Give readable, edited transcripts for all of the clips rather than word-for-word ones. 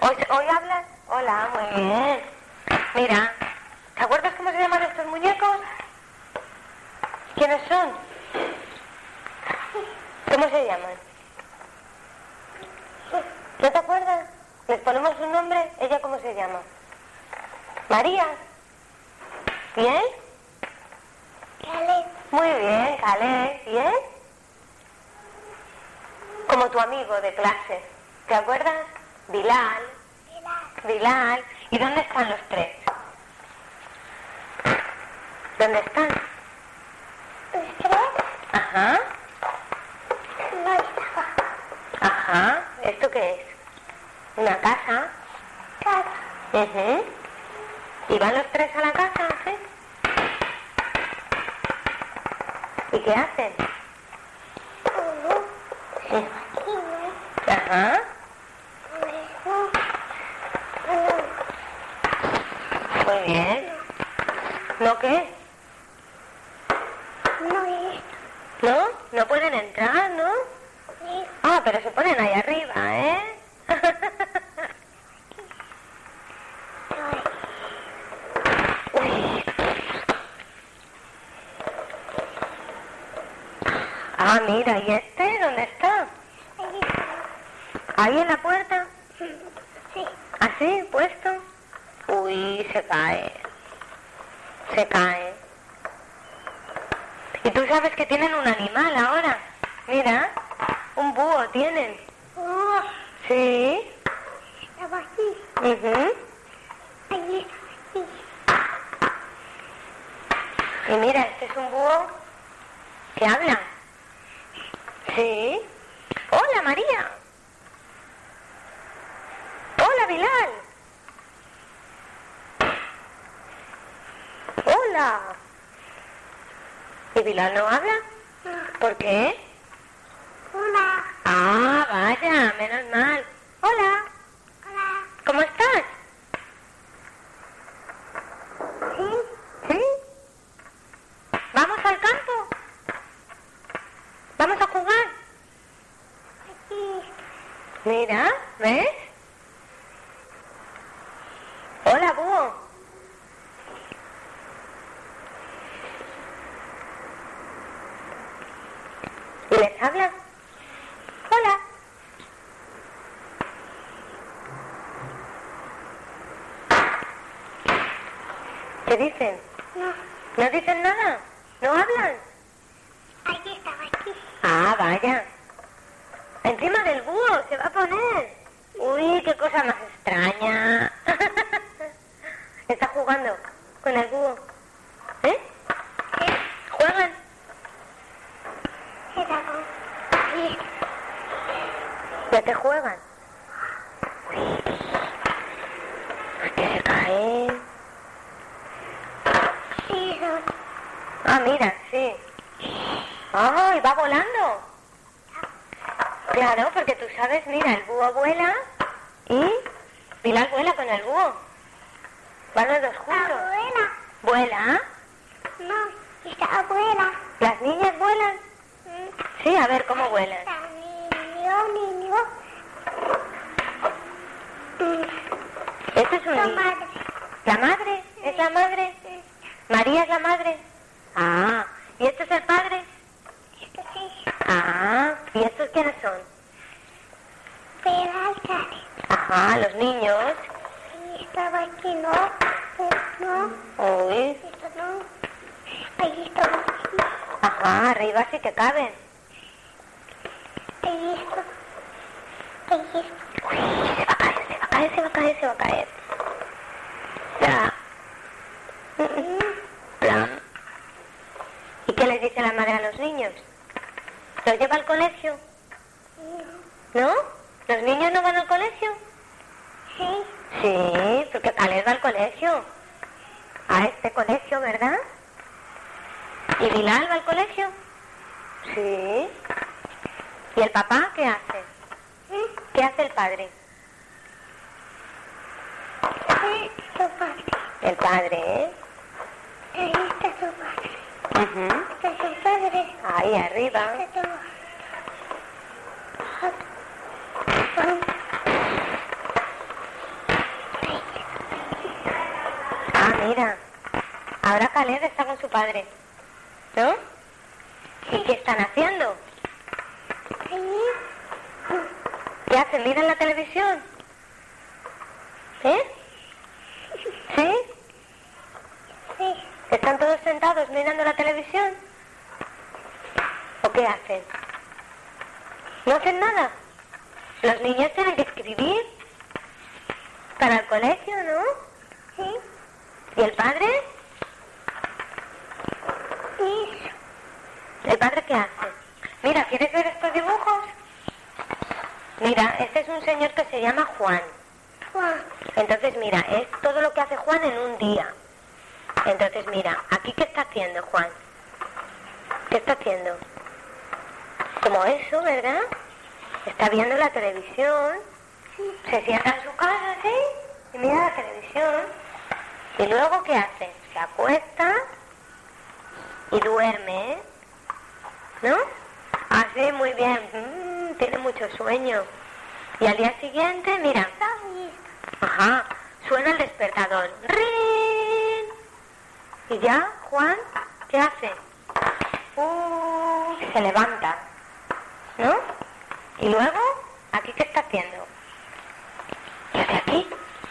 ¿Hoy hablas? Hola, muy bien. Mira, ¿te acuerdas cómo se llaman estos muñecos? ¿Quiénes son? ¿Cómo se llaman? ¿No te acuerdas? ¿Les ponemos un nombre? ¿Ella cómo se llama? María. ¿Bien? Caleb. Muy bien, Caleb. ¿Bien? Como tu amigo de clase. ¿Te acuerdas? Bilal. Bilal. ¿Y dónde están los tres? ¿Dónde están? ¿Los tres? Ajá. No estaba. Ajá. ¿Esto qué es? ¿Una casa? Casa. Uh-huh. ¿Y van los tres a la casa? ¿Sí? ¿Y qué hacen? Uno. Sí. Aquí. Ajá. Luego. Muy bien. ¿No qué? No es. ¿No? No pueden entrar, ¿no? Es. Ah, pero se ponen ahí arriba, ¿eh? Uy. Ah, mira, ¿y este dónde está? Ahí está. ¿Ahí en la puerta? Sí. ¿Así, puesto? Uy, se cae. Se cae. Y tú sabes que tienen un animal ahora. Mira, un búho tienen. Oh, Sí. estaba aquí. Ujú. Ahí está. Aquí. Y mira, este es un búho que habla. Sí. Hola, María. Hola, Bilal. Hola. ¿Y Bilal no habla? ¿Por qué? Hola. Ah, vaya, menos mal. Hola, Hola. ¿cómo estás? Sí. ¿Sí? ¿Vamos al campo? ¿Vamos a jugar? Aquí. Mira, ¿ves? Hola, búho. ¿Y les habla? Hola. ¿Qué dicen? No. ¿No dicen nada? ¿No hablan? Aquí estaba. Aquí. Ah, vaya. Encima del búho se va a poner. Uy, qué cosa más extraña. Está jugando con el búho. ¿Eh? ¿Juegan? Estaba. Ahí. ¿Ya te juegan? Uy, que se cae. Sí, son. Ah, mira, sí. ¡Ay, va volando! Claro, porque tú sabes, mira, el búho vuela y Bilal vuela con el búho. Van los dos juntos. Abuela. ¿Vuela? No. Está abuela. ¿Las niñas vuelan? Sí, a ver, ¿cómo vuelan? Está niño. Esto es un La niño. madre. ¿La madre? ¿Es la madre? ¿María es la madre? Ah, ¿y este es el padre? Esto sí. Ah, ¿y estos quiénes son? Pero alcalde. Ajá, los niños. Y estaba aquí, no. No. Uy, Esto no. Ahí estaba aquí. ajá, arriba sí que caben. Ahí está. Ahí está. Uy, se va a caer, se va a caer, se va a caer, se va a caer. Ya. Plan. ¿Y qué les dice la madre a los niños? ¿Los lleva al colegio? ¿No? ¿Los niños no van al colegio? Sí. Sí, porque Caleb va al colegio. A este colegio, ¿verdad? ¿Y Bilal va al colegio? Sí. ¿Y el papá qué hace? ¿Qué hace el padre? Su padre. El padre, ¿eh? Ahí está su padre. Ujú. Está su padre. Ahí arriba. Está su mira, ahora Caleb está con su padre, ¿no? ¿Y qué están haciendo? ¿Qué hacen? ¿Miran la televisión? ¿Eh? ¿Sí? Sí. ¿Están todos sentados mirando la televisión? ¿O qué hacen? ¿No hacen nada? Los niños tienen que escribir para el colegio, ¿no? Sí. ¿Y el padre? Sí. ¿El padre qué hace? Mira, ¿quieres ver estos dibujos? Mira, este es un señor que se llama Juan. Juan. Entonces, mira, es todo lo que hace Juan en un día. Entonces, mira, aquí ¿qué está haciendo Juan? ¿Qué está haciendo? Como eso, ¿verdad? Está viendo la televisión. Se sienta en su casa, ¿sí? Y mira la televisión. Y luego, ¿qué hace? Se acuesta y duerme, ¿eh? ¿No? Así, muy bien. Tiene mucho sueño. Y al día siguiente, mira. Ajá, suena el despertador. ¡Rin! Y ya, Juan, ¿qué hace? Se levanta, ¿no? Y luego, ¿aquí qué está haciendo? ¿Qué hace aquí?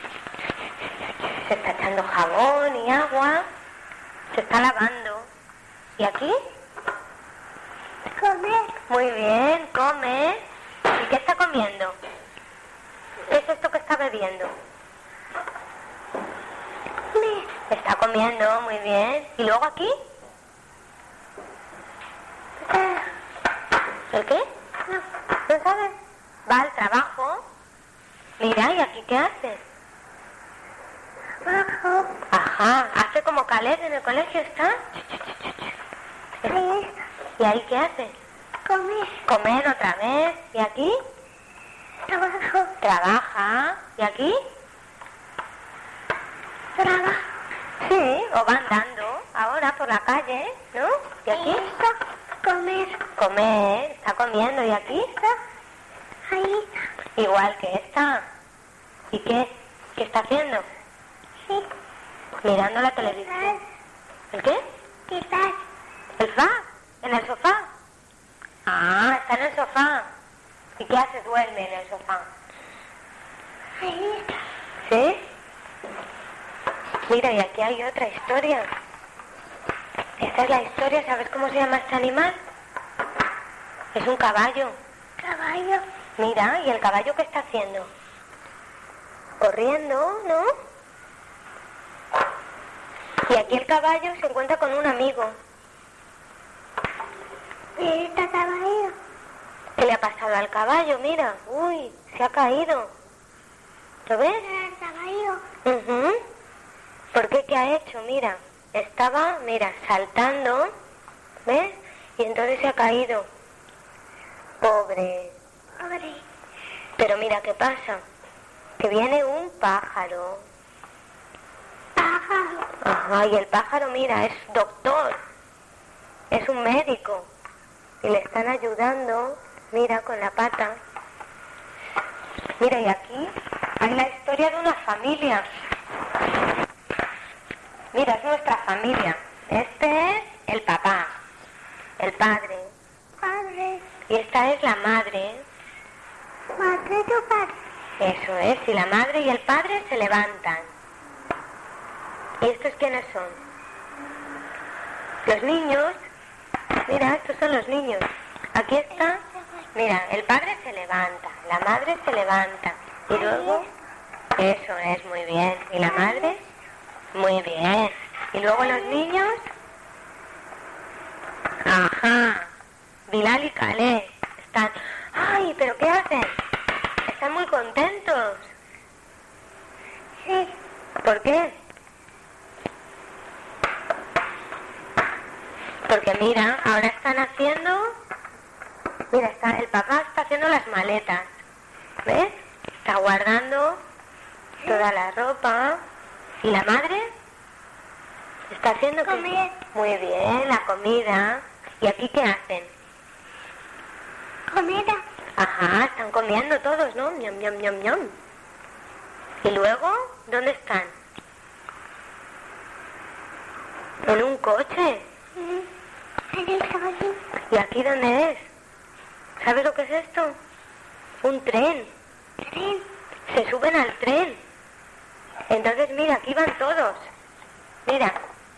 Se está echando jabón y agua. Se está lavando. ¿Y aquí? Comer. Muy bien, come. ¿Y qué está comiendo? ¿Qué es esto que está bebiendo? Está comiendo, muy bien. ¿Y luego aquí? ¿El qué? ¿No sabes? Va al trabajo. Mira, ¿y aquí qué hace? Abajo. Ajá, hace como Caleb en el colegio, ¿está? Ahí. ¿Y ahí qué hace? Comer. Comer otra vez. ¿Y aquí? Trabajo. Trabaja. ¿Y aquí? Trabajo. Sí, o va andando ahora por la calle, ¿no? ¿Y aquí? Comer. Comer, está comiendo. ¿Y aquí? Ahí. Igual que esta. ¿Y qué? ¿Qué está haciendo? Sí. Mirando la televisión. ¿El qué? Quizás. ¿El fa? ¿En el sofá? Ah, está en el sofá. ¿Y qué hace? Duerme en el sofá. Ahí. ¿Sí? Mira, y aquí hay otra historia. Esta es la historia, ¿sabes cómo se llama este animal? Es un caballo. Caballo. Mira, ¿y el caballo qué está haciendo? Corriendo, ¿no? Y aquí el caballo se encuentra con un amigo. ¿Y está caballo? ¿Qué le ha pasado al caballo? Mira, uy, se ha caído. ¿Lo ves? El caballo. Ujú. ¿Por qué? ¿Qué ha hecho? Mira, estaba, mira, saltando, ¿ves? Y entonces se ha caído. Pobre. Pobre. Pero mira, ¿qué pasa? Que viene un pájaro. Pájaro. Ajá, y el pájaro, mira, es doctor. Es un médico. Y le están ayudando, mira, con la pata. Mira, y aquí hay la historia de una familia. Mira, es nuestra familia. Este es el papá, el padre. Padre. Y esta es la madre. Madre tu padre. Eso es, y la madre y el padre se levantan. ¿Y estos quiénes son? Los niños. Mira, estos son los niños. Aquí está. Mira, el padre se levanta, la madre se levanta. Y luego, eso es, muy bien. ¿Y la madre? Muy bien. ¿Y luego los niños? Ajá. Bilal y Caleb están... ¡Ay, pero qué hacen! Están muy contentos. Sí. ¿Por qué? Porque mira, ahora están haciendo... Mira, el papá está haciendo las maletas. ¿Ves? Está guardando toda la ropa. ¿Y la madre? Está haciendo... ¿qué? Comer. Muy bien, la comida. ¿Y aquí qué hacen? Comida. Ajá, están comiendo todos, ¿no? Ñam, ñam, ñam, ñam. ¿Y luego? ¿Dónde están? ¿En un coche? En el trabajín. ¿Y aquí dónde es? ¿Sabes lo que es esto? Un tren. Tren. Se suben al tren. Entonces mira, aquí van todos. Mira.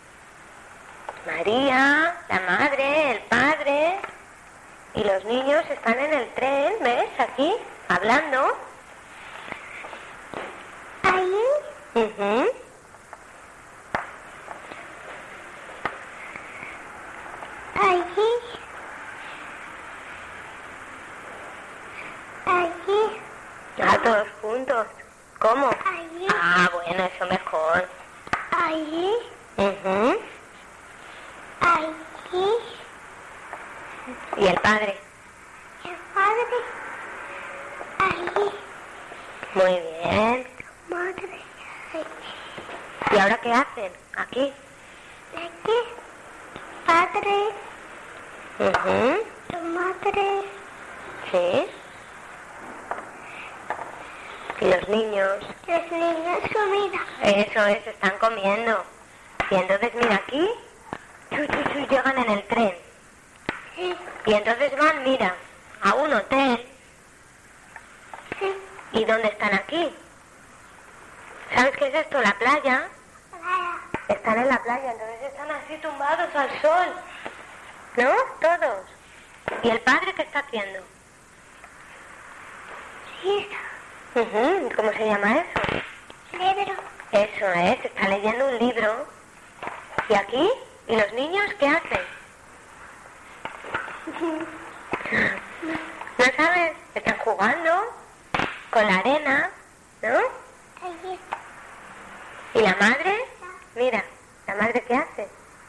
María, la madre, el padre y los niños están en el tren, ¿ves? Aquí, hablando. Ahí. Mhm. Allí. Allí. Ah, todos juntos. ¿Cómo? Allí. Ah, bueno, eso mejor. Allí. Mhm. Allí. ¿Y el padre? El padre. Allí. Muy bien. Madre. Allí. ¿Y ahora qué hacen? Aquí. Aquí. Padre. Mhm. Madre. Sí. Y los niños. Los niños comida. Eso es, están comiendo. Y entonces mira aquí, llegan en el tren. Sí. Y entonces van, mira, a un hotel. Sí. ¿Y dónde están aquí? ¿Sabes qué es esto? La playa. Para. Están en la playa, entonces están así tumbados al sol. ¿No? Todos. ¿Y el padre qué está haciendo? Sí. Ujú, ¿cómo se llama eso? Libro. Eso es, está leyendo un libro. ¿Y aquí? ¿Y los niños qué hacen? ¿No sabes? Están jugando con la arena, ¿no? Allí. ¿Y la madre? Mira, ¿la madre qué hace?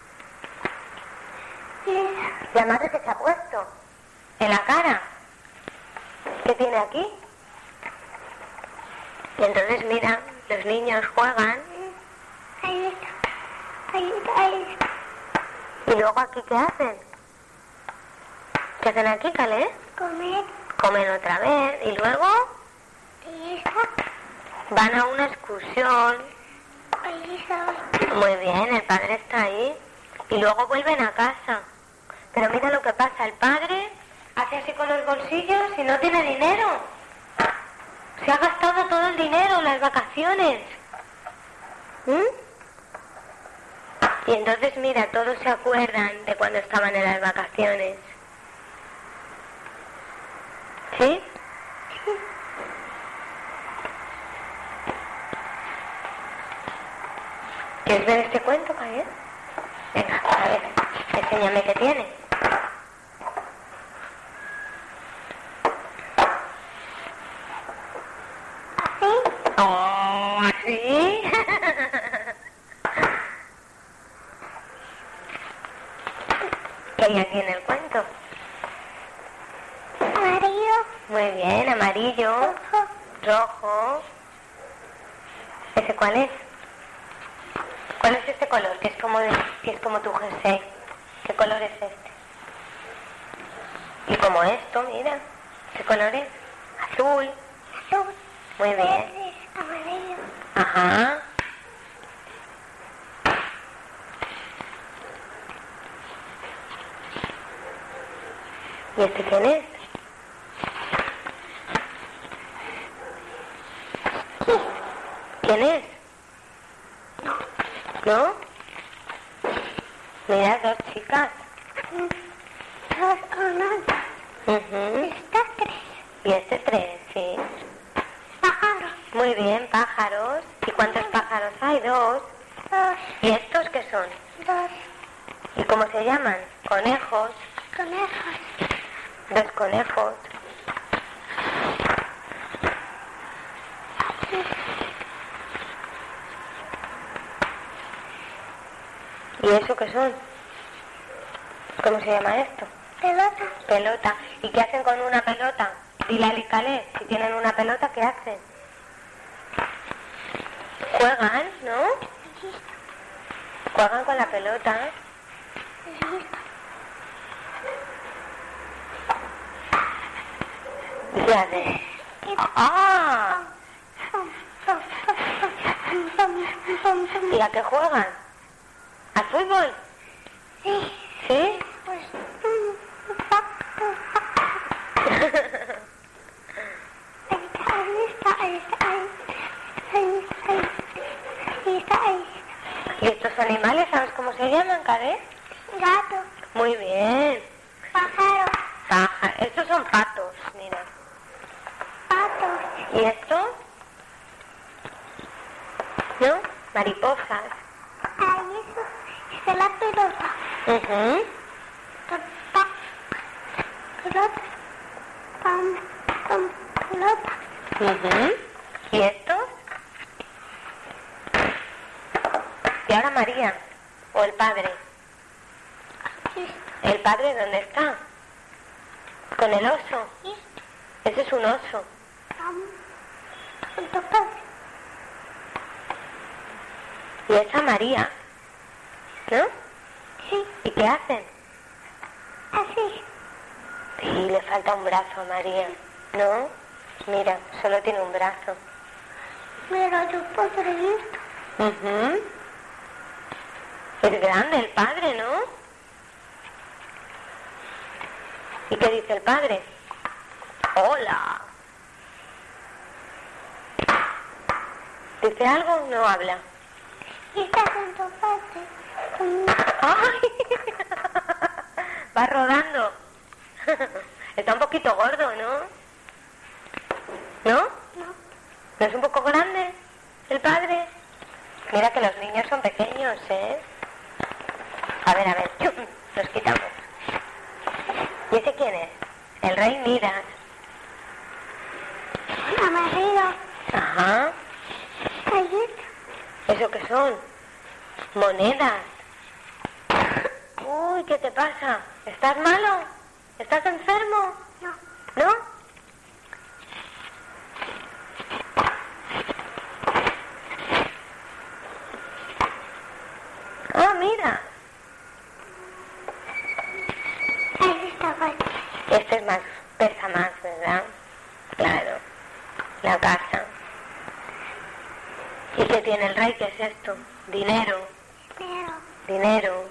Mira. ¿La madre qué se ha puesto? ¿En la cara? ¿Qué tiene aquí? Y entonces mira, los niños juegan. Ahí está. Ahí está. Ahí está. ¿Y luego aquí qué hacen? ¿Qué hacen aquí, Calé? Comer. Comen otra vez y luego Ahí está. van a una excursión. Ahí está. Muy bien, el padre está ahí. Y luego vuelven a casa. Pero mira lo que pasa, el padre hace así con los bolsillos y no tiene dinero. Se ha gastado todo el dinero en las vacaciones. Y entonces mira, todos se acuerdan de cuando estaban en las vacaciones. ¿Sí? ¿Quieres ver este cuento, Javier? Venga, a ver, enséñame qué tiene. Así. Oh, ¿así? ¿Qué hay aquí en el cuento? Amarillo. Muy bien, amarillo, Rojo. rojo. ¿Ese cuál es? ¿Cuál es este color? Que es como tu jersey. ¿Qué color es este? Y como esto, mira. ¿Qué color es? Azul. Azul. Muy bien. Verde. Amarillo. Ajá. ¿Y este quién es? ¿Quién es? ¿No? Mira, dos chicas. Dos unos. Ujú. Estas tres. Y este tres, sí. Pájaros. Muy bien, pájaros. ¿Y cuántos pájaros hay? Dos. Dos. ¿Y estos qué son? Dos. ¿Y cómo se llaman? Conejos. Conejos. Dos conejos. ¿Y eso qué son? ¿Cómo se llama esto? Pelota. Pelota. ¿Y qué hacen con una pelota? Dile a Licalé, si tienen una pelota, ¿qué hacen? Juegan, ¿no? Juegan con la pelota. ¿Y qué hacen? ¡Ah! ¿Y a qué juegan? ¿Al fútbol? Sí. ¿Sí? Pues, ¿Y estos animales sabes cómo se llaman, Cadet? gato, Muy bien. pájaro, Paja. Estos son patos, mira. pato, ¿Y esto? ¿No? Mariposas. ahí eso es la pelota, Ujú. pelota, pelota, Ujú. ¿Y estos? Y ahora María, o el padre. ¿El padre dónde está? ¿Con el oso? Ese es un oso. Y esa María, ¿no? sí, ¿Y qué hacen? así, Sí, le falta un brazo a María, ¿no? Mira, solo tiene un brazo. pero yo podré ir, Ujú. Es grande el padre, ¿no? ¿Y qué dice el padre? Hola. ¿Dice algo o no habla? y está con tu padre, ¡Ay! Va rodando. Está un poquito gordo, ¿no? ¿No? no, ¿No es un poco grande el padre? Mira que los niños son pequeños, ¿eh? A ver, los quitamos. ¿Y ese quién es? El rey Midas. amarillo, Ajá. ahí, ¿Eso qué son? Monedas. Uy, ¿qué te pasa? ¿Estás malo? ¿Estás enfermo? no, ¿No? Ah, mira. ahí está fuerte, Este es más, pesa más, ¿verdad? Claro. La casa. ¿Y qué tiene el rey? ¿Qué es esto? Dinero. pero, Dinero.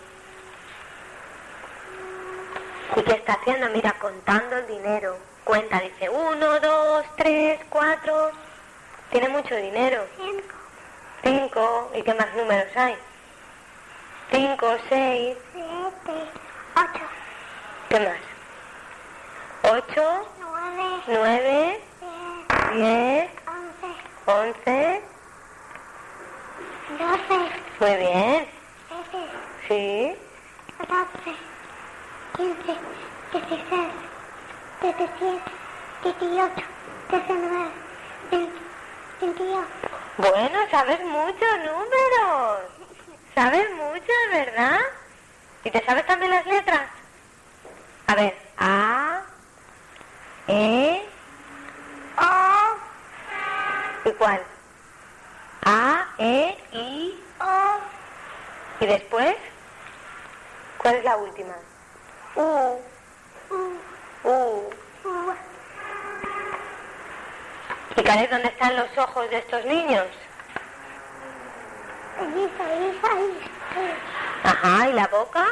¿Y qué está haciendo? Mira, contando el dinero. Cuenta, dice 1, 2, 3, 4. Tiene mucho dinero. 5. ¿Y qué más números hay? 5, 6. 7, 8, ¿Qué más? 8, 9, 9, 10, 10, 11, 11. 12, Muy bien. 13, Sí. 14, 15, 16, 17, 18, 19, 20, 22. Bueno, sabes muchos números. Sabes muchos, ¿verdad? ¿Y te sabes también las letras? A ver, A, E, O, ¿y cuál? A, E, I, O, ¿y después? ¿Cuál es la última? U, U, U. U. ¿Y Caret, dónde están los ojos de estos niños? Ahí. Ajá, ¿y la boca?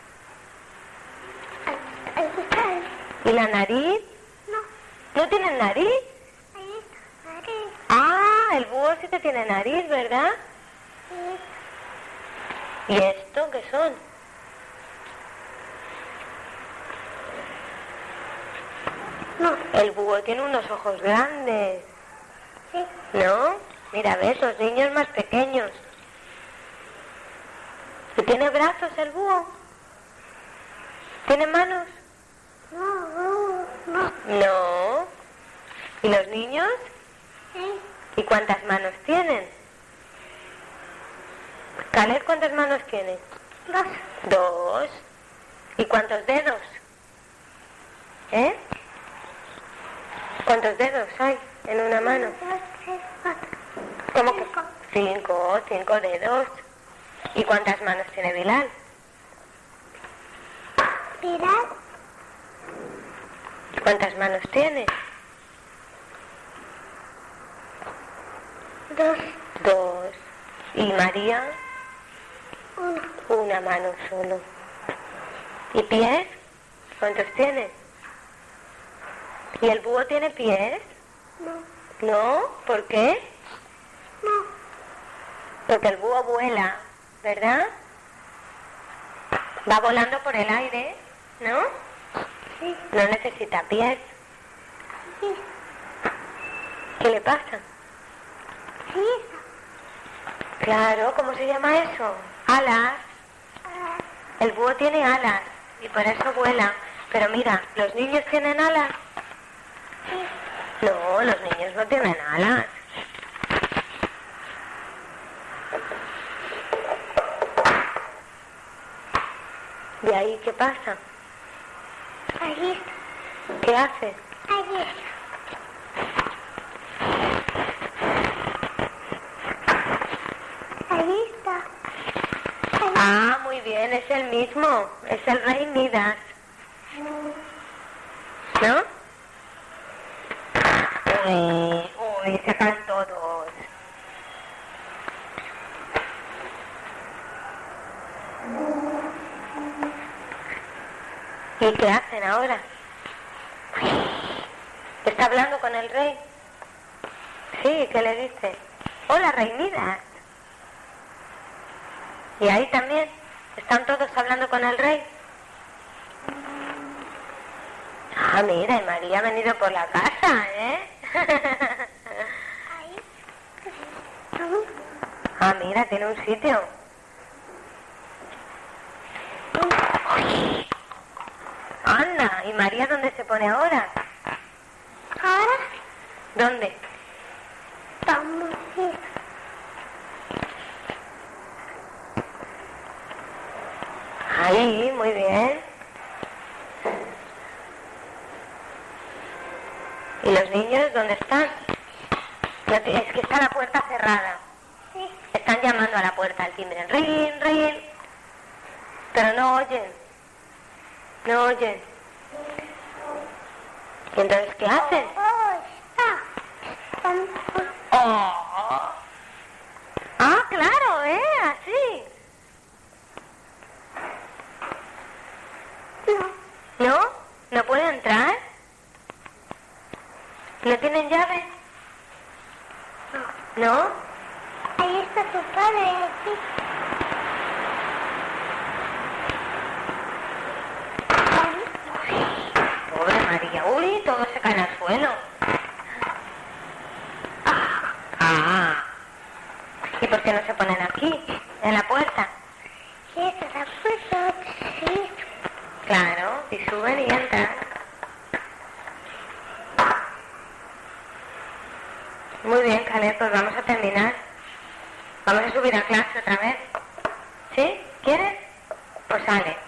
Ahí está. ¿Y la nariz? No, ¿No tienen nariz? ahí está. Ahí. Ah, el búho sí que tiene nariz, ¿verdad? ¿Y esto qué son? No, El búho tiene unos ojos grandes, sí, ¿no? Mira, ves, los niños más pequeños. ¿Y tiene brazos el búho? ¿Tiene manos? no, No. ¿Y los niños? sí, ¿Y cuántas manos tienen? Caleb, ¿cuántas manos tiene? 2, 2. ¿Y cuántos dedos? ¿Eh? ¿Cuántos dedos hay en una mano? 2, 3, 4, ¿Cómo que? 5 dedos. ¿Y cuántas manos tiene Bilal? Pilar, ¿Cuántas manos tiene? 2, 2. ¿Y María? Una mano solo. ¿Y pies? ¿Cuántos tiene? ¿Y el búho tiene pies? No. ¿No? ¿Por qué? No. Porque el búho vuela, ¿verdad? Va volando por el aire, ¿no? Sí. No necesita pies. Sí. ¿Qué le pasa? Sí. Claro, ¿cómo se llama eso? Alas. El búho tiene alas y por eso vuela. Pero mira, ¿los niños tienen alas? Sí. No, los niños no tienen alas. ¿Y ahí qué pasa? Ahí está. ¿Qué hace? Ahí está. Ahí está. Ahí. Ah, muy bien, es el mismo. Es el rey Midas. ¿No? Uy, se caen todos. ¿Y qué hacen ahora? ¿Está hablando con el rey? Sí, ¿qué le dice? Hola, rey Midas. ¿Y ahí también? ¿Están todos hablando con el rey? Ah, mira, y María ha venido por la casa, ¿eh? Ahí. Ah, mira, tiene un sitio. Anda, ¿y María dónde se pone ahora? Ahora ¿Dónde? vamos a ir. Ahí, muy bien. ¿Y los niños dónde están? Es que está la puerta cerrada. Sí. Están llamando a la puerta al timbre. Rin, rin. Pero no oyen. No oyen. ¿Y entonces qué hacen? Oh, está. Vamos. Oh. Ah, claro, así. No. ¿No? ¿No puede entrar? ¿No tienen llave? ¿No? Ahí está tu padre. Aquí. Pobre María. Uy, todo se cae al suelo. Ah. ¿Y por qué no se ponen aquí? En la puerta. Sí, está la puerta. Sí. Claro, y suben y entran. Muy bien, Caleb, pues vamos a terminar. Vamos a subir a clase otra vez. ¿Sí? ¿Quieres? Pues sale.